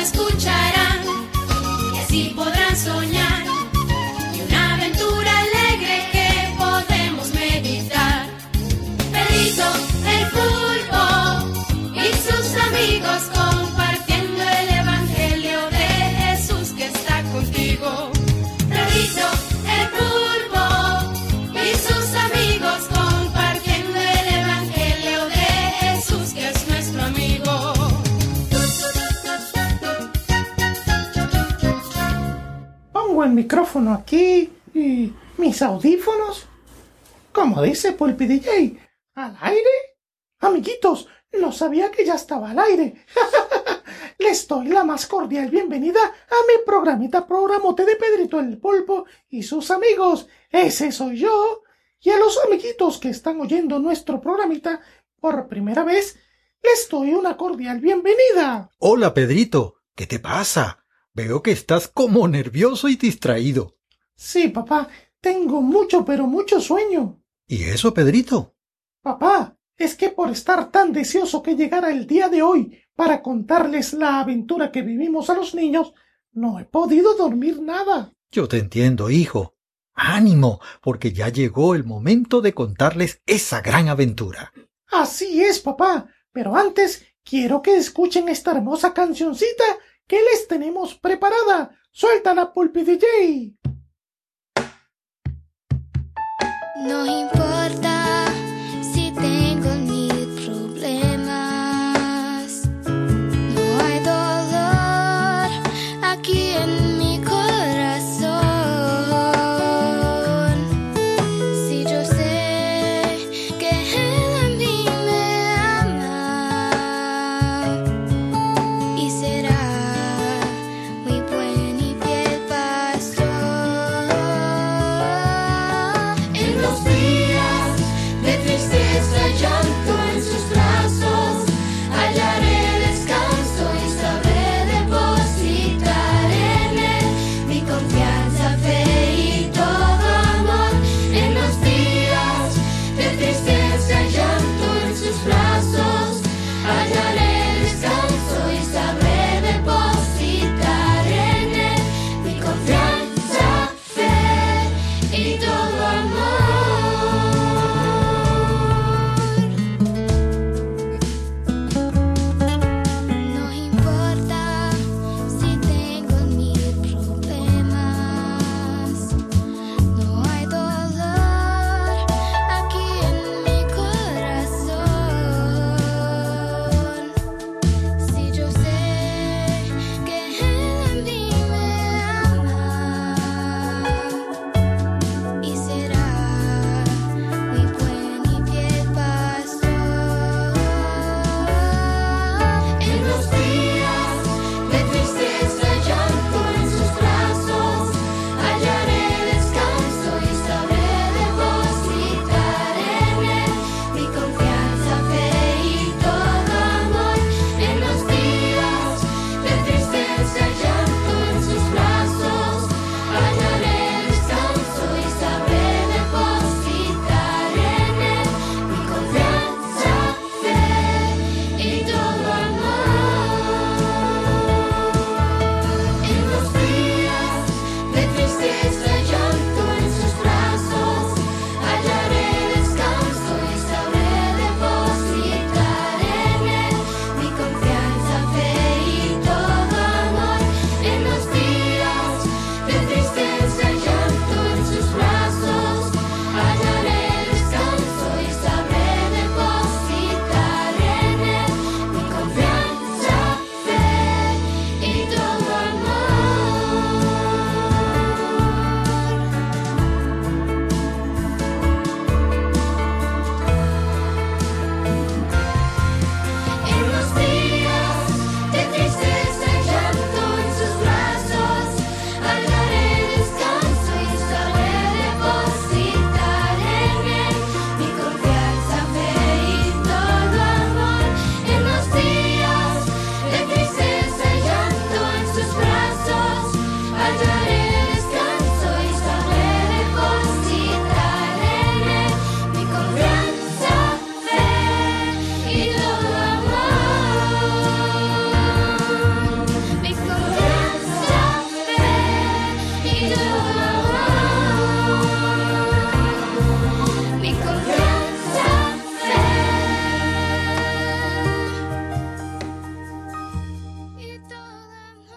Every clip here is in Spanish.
escucharán y así podrán soñar y una aventura alegre que podemos meditar. Pedrito el pulpo y sus amigos compartiendo el evangelio de Jesús que está contigo. Pedrito el pulpo y sus amigos compartiendo el evangelio de Jesús que es nuestro amigo. Pongo el micrófono aquí y mis audífonos. ¿Cómo dice Pulpi DJ? ¿Al aire? Amiguitos, no sabía que ya estaba al aire. Les doy la más cordial bienvenida a mi programote de Pedrito el Pulpo y sus amigos. Ese soy yo. Y a los amiguitos que están oyendo nuestro programita por primera vez, les doy una cordial bienvenida. Hola, Pedrito. ¿Qué te pasa? Veo que estás como nervioso y distraído. Sí, papá, tengo mucho, pero mucho sueño. ¿Y eso, Pedrito? Papá, es que por estar tan deseoso que llegara el día de hoy para contarles la aventura que vivimos a los niños, no he podido dormir nada. Yo te entiendo, hijo. Ánimo, porque ya llegó el momento de contarles esa gran aventura. Así es, papá, pero antes quiero que escuchen esta hermosa cancioncita que les tenemos preparada. ¡Suéltala, Pulpi DJ! No importa si tengo mil problemas, no hay dolor aquí en mi corazón. Si yo sé que Él a mí me ama y será muy buen y fiel pastor. En los días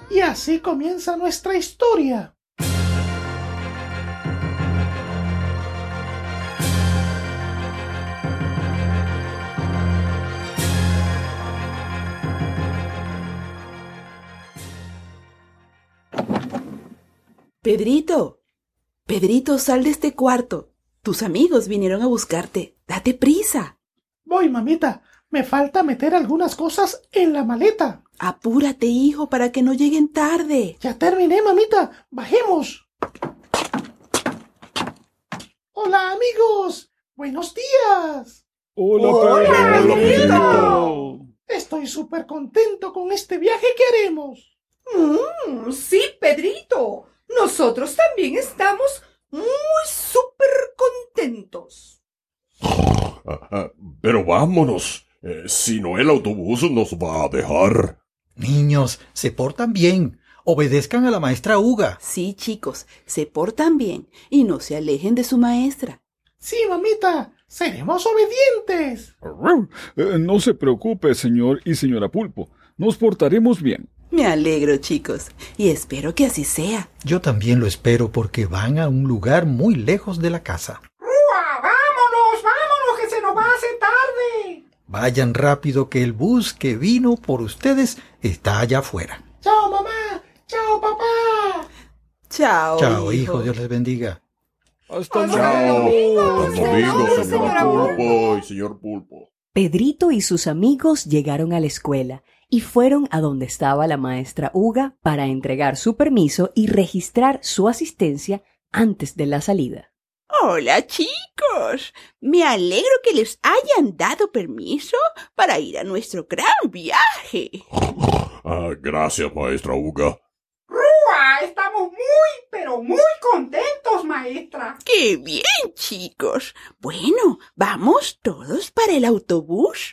Y así comienza nuestra historia. Pedrito, Pedrito, sal de este cuarto. Tus amigos vinieron a buscarte. Date prisa. Voy, mamita. Me falta meter algunas cosas en la maleta. Apúrate, hijo, para que no lleguen tarde. Ya terminé, mamita. Bajemos. Hola, amigos. Buenos días. Hola, Pedrito. Estoy súper contento con este viaje que haremos. Sí, Pedrito. Nosotros también estamos muy súper contentos. Pero vámonos. Si no, el autobús nos va a dejar. Niños, se portan bien. Obedezcan a la maestra Uga. Sí, chicos, se portan bien y no se alejen de su maestra. Sí, mamita. Seremos obedientes. No se preocupe, señor y señora Pulpo. Nos portaremos bien. Me alegro, chicos, y espero que así sea. Yo también lo espero porque van a un lugar muy lejos de la casa. ¡Rúa! ¡Vámonos, que se nos va a hacer tarde! Vayan rápido que el bus que vino por ustedes está allá afuera. Chao, mamá. Chao, papá. Chao, Chao, hijo. Dios les bendiga. Hasta Chao. luego. Hasta luego, señora Pulpo y señor Pulpo. Pedrito y sus amigos llegaron a la escuela y fueron a donde estaba la maestra Uga para entregar su permiso y registrar su asistencia antes de la salida. Hola, chicos. Me alegro que les hayan dado permiso para ir a nuestro gran viaje. Gracias, maestra Uga. ¡Rúa! Estamos pero muy contentos, maestra. ¡Qué bien, chicos! Bueno, ¿vamos todos para el autobús?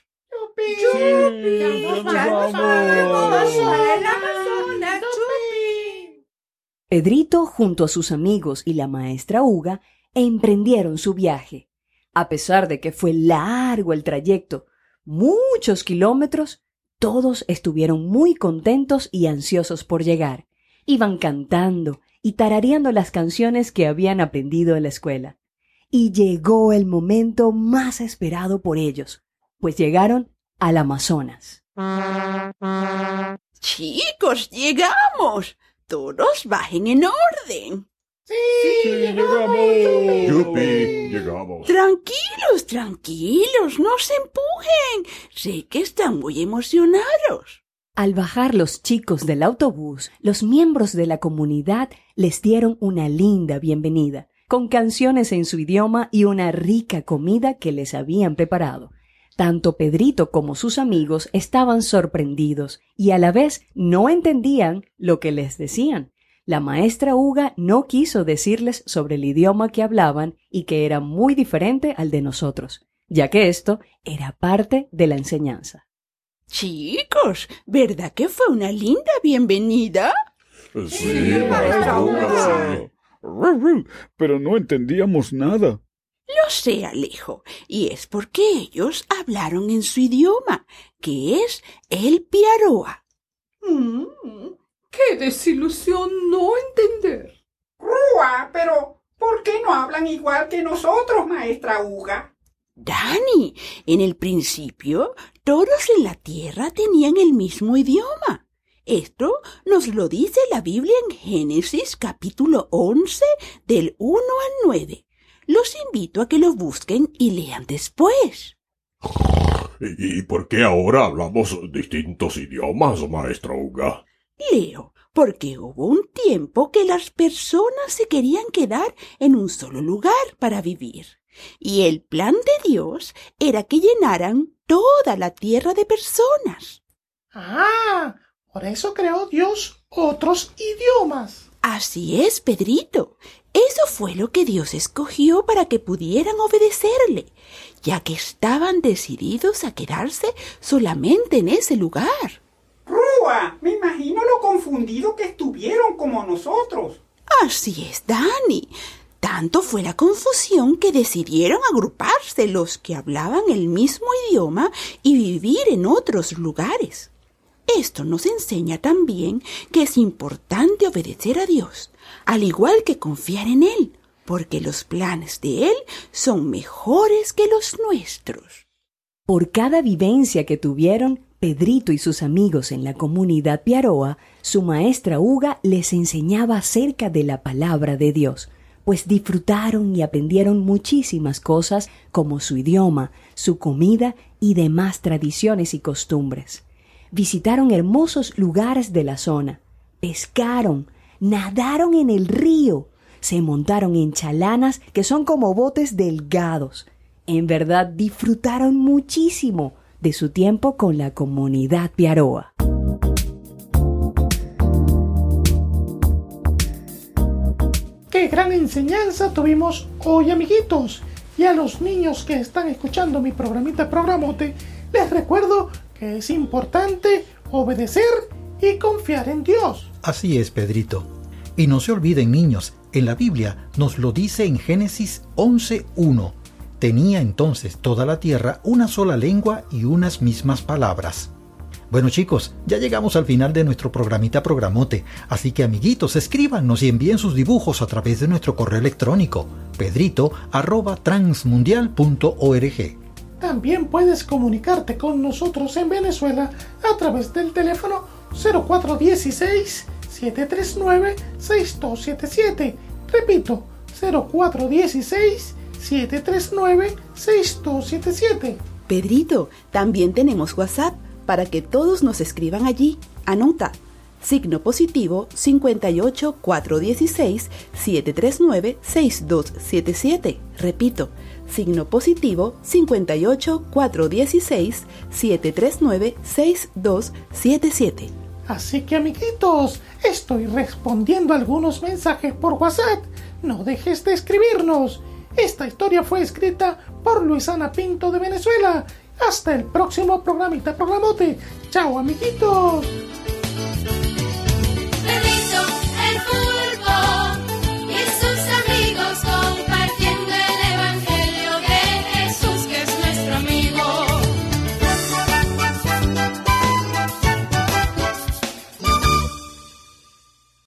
Pedrito, junto a sus amigos y la maestra Uga, emprendieron su viaje. A pesar de que fue largo el trayecto, muchos kilómetros, todos estuvieron muy contentos y ansiosos por llegar. Iban cantando y tarareando las canciones que habían aprendido en la escuela. Y llegó el momento más esperado por ellos, pues llegaron al Amazonas. Chicos, llegamos. Todos bajen en orden. Sí, llegamos. ¡Yupi! Llegamos. Tranquilos, no se empujen. Sé que están muy emocionados. Al bajar los chicos del autobús, los miembros de la comunidad les dieron una linda bienvenida, con canciones en su idioma y una rica comida que les habían preparado. Tanto Pedrito como sus amigos estaban sorprendidos y a la vez no entendían lo que les decían. La maestra Uga no quiso decirles sobre el idioma que hablaban y que era muy diferente al de nosotros, ya que esto era parte de la enseñanza. Chicos, ¿verdad que fue una linda bienvenida? Sí, maestra Uga, sí. Pero no entendíamos nada. Lo sé, Alejo, y es porque ellos hablaron en su idioma, que es el piaroa. ¡Qué desilusión no entender! ¡Rúa! Pero, ¿por qué no hablan igual que nosotros, maestra Uga? Dani, en el principio, todos en la tierra tenían el mismo idioma. Esto nos lo dice la Biblia en Génesis capítulo 11, del 1 al 9. Los invito a que lo busquen y lean después. ¿Y por qué ahora hablamos distintos idiomas, maestra Uga? Leo, porque hubo un tiempo que las personas se querían quedar en un solo lugar para vivir. Y el plan de Dios era que llenaran toda la tierra de personas. Ah, por eso creó Dios otros idiomas. Así es, Pedrito. Eso fue lo que Dios escogió para que pudieran obedecerle, ya que estaban decididos a quedarse solamente en ese lugar. ¡Rúa! Me imagino lo confundido que estuvieron como nosotros. Así es, Dani. Tanto fue la confusión que decidieron agruparse los que hablaban el mismo idioma y vivir en otros lugares. Esto nos enseña también que es importante obedecer a Dios, al igual que confiar en Él, porque los planes de Él son mejores que los nuestros. Por cada vivencia que tuvieron Pedrito y sus amigos en la comunidad Piaroa, su maestra Uga les enseñaba acerca de la palabra de Dios, pues disfrutaron y aprendieron muchísimas cosas como su idioma, su comida y demás tradiciones y costumbres. Visitaron hermosos lugares de la zona, pescaron, nadaron en el río, se montaron en chalanas que son como botes delgados. En verdad disfrutaron muchísimo de su tiempo con la comunidad Piaroa. ¡Qué gran enseñanza tuvimos hoy, amiguitos! Y a los niños que están escuchando mi programita Programote, les recuerdo que es importante obedecer y confiar en Dios. Así es, Pedrito. Y no se olviden, niños, en la Biblia nos lo dice en Génesis 11:1. Tenía entonces toda la tierra una sola lengua y unas mismas palabras. Bueno, chicos, ya llegamos al final de nuestro programita Programote, así que, amiguitos, escríbanos y envíen sus dibujos a través de nuestro correo electrónico pedrito@transmundial.org. También puedes comunicarte con nosotros en Venezuela a través del teléfono 0416-739-6277. Repito, 0416-739-6277. Pedrito, también tenemos WhatsApp para que todos nos escriban allí. Anota, +58 416 739 6277. Repito, +58 416 739 6277. Así que, amiguitos, estoy respondiendo algunos mensajes por WhatsApp. No dejes de escribirnos. Esta historia fue escrita por Luisana Pinto de Venezuela. Hasta el próximo programita Programote. ¡Chao, amiguitos!